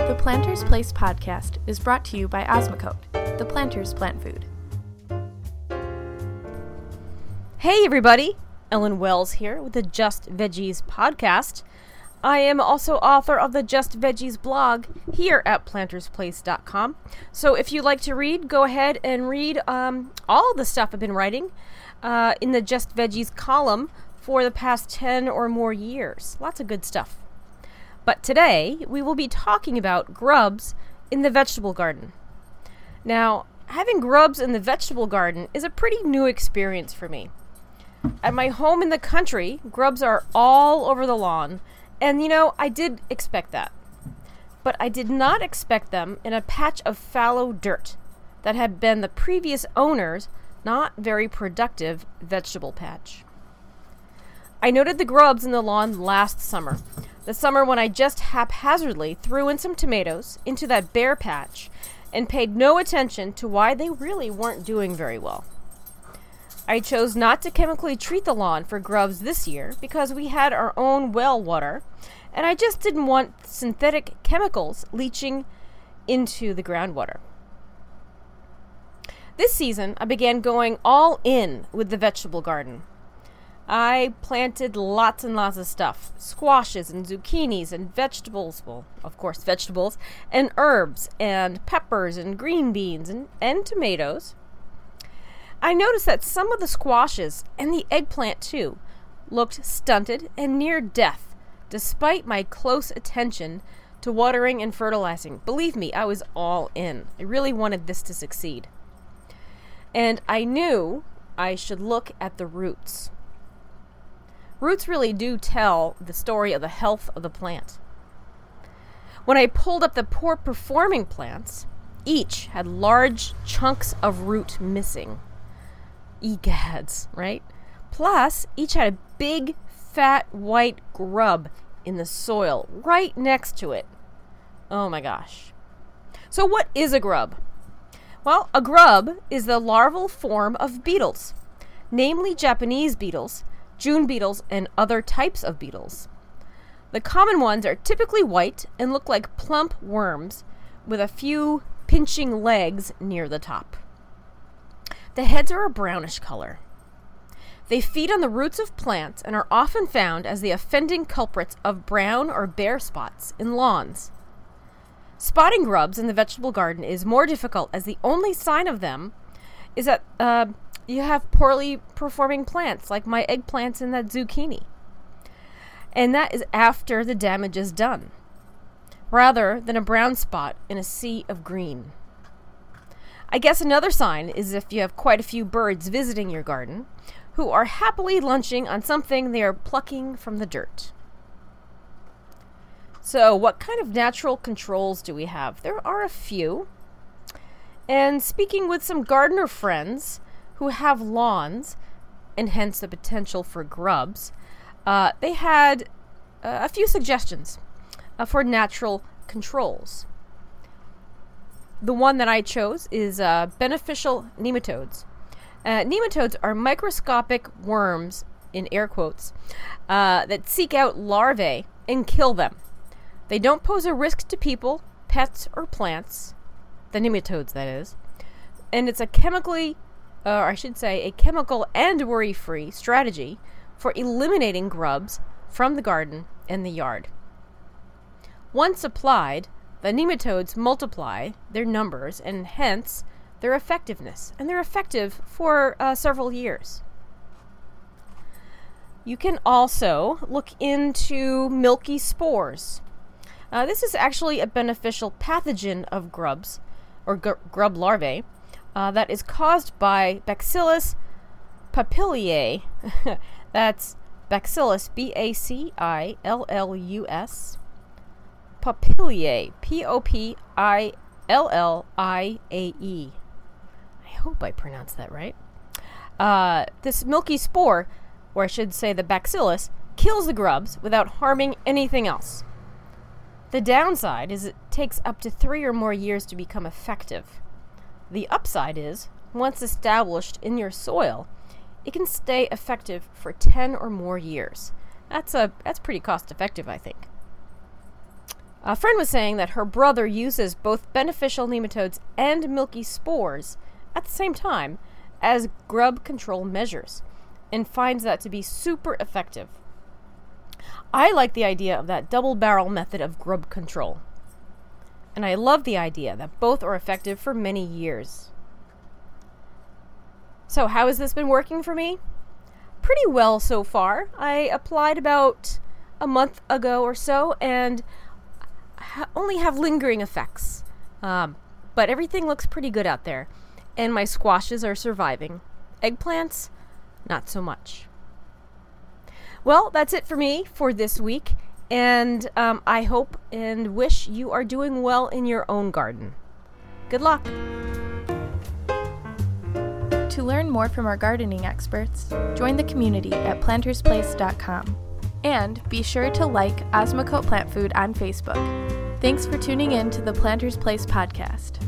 The Planter's Place podcast is brought to you by Osmocote, the Planter's plant food. Hey everybody, Ellen Wells here with the Just Veggies podcast. I am also author of the Just Veggies blog here at plantersplace.com. So if you'd like to read, go ahead and read all the stuff I've been writing in the Just Veggies column for the past 10 or more years. Lots of good stuff. But today, we will be talking about grubs in the vegetable garden. Now, having grubs in the vegetable garden is a pretty new experience for me. At my home in the country, grubs are all over the lawn, and I did expect that. But I did not expect them in a patch of fallow dirt that had been the previous owner's not very productive vegetable patch. I noted the grubs in the lawn last summer. The summer when I just haphazardly threw in some tomatoes into that bare patch and paid no attention to why they really weren't doing very well. I chose not to chemically treat the lawn for grubs this year because we had our own well water, and I just didn't want synthetic chemicals leaching into the groundwater. This season, I began going all in with the vegetable garden. I planted lots and lots of stuff. Squashes and zucchinis and vegetables. Well, of course, vegetables. And herbs and peppers and green beans and tomatoes. I noticed that some of the squashes and the eggplant, too, looked stunted and near death, despite my close attention to watering and fertilizing. Believe me, I was all in. I really wanted this to succeed. And I knew I should look at the roots. Roots really do tell the story of the health of the plant. When I pulled up the poor performing plants, each had large chunks of root missing. Egads, right? Plus, each had a big, fat, white grub in the soil right next to it. Oh my gosh. So what is a grub? Well, a grub is the larval form of beetles, namely Japanese beetles, June beetles, and other types of beetles. The common ones are typically white and look like plump worms with a few pinching legs near the top. The heads are a brownish color. They feed on the roots of plants and are often found as the offending culprits of brown or bare spots in lawns. Spotting grubs in the vegetable garden is more difficult as the only sign of them is that you have poorly performing plants like my eggplants and that zucchini. And that is after the damage is done, rather than a brown spot in a sea of green. I guess another sign is if you have quite a few birds visiting your garden who are happily lunching on something they are plucking from the dirt. So what kind of natural controls do we have? There are a few. And speaking with some gardener friends who have lawns, and hence the potential for grubs, they had a few suggestions for natural controls. The one that I chose is beneficial nematodes. Nematodes are microscopic worms, in air quotes, that seek out larvae and kill them. They don't pose a risk to people, pets, or plants, the nematodes that is, and it's a chemical and worry-free strategy for eliminating grubs from the garden and the yard. Once applied, the nematodes multiply their numbers and hence their effectiveness, and they're effective for several years. You can also look into milky spores. This is actually a beneficial pathogen of grubs, or grub larvae, that is caused by Bacillus papiliae. That's Bacillus, Bacillus, papiliae, Popilliae. I hope I pronounced that right. This milky spore, or I should say the bacillus, kills the grubs without harming anything else. The downside is it takes up to 3 or more years to become effective. The upside is, once established in your soil, it can stay effective for 10 or more years. That's pretty cost effective, I think. A friend was saying that her brother uses both beneficial nematodes and milky spores at the same time as grub control measures and finds that to be super effective. I like the idea of that double barrel method of grub control. And I love the idea that both are effective for many years. So how has this been working for me? Pretty well so far. I applied about a month ago or so and only have lingering effects. But everything looks pretty good out there. And my squashes are surviving. Eggplants, not so much. Well, that's it for me for this week. And I hope and wish you are doing well in your own garden. Good luck. To learn more from our gardening experts, join the community at plantersplace.com. And be sure to like Osmocote Plant Food on Facebook. Thanks for tuning in to the Planters Place podcast.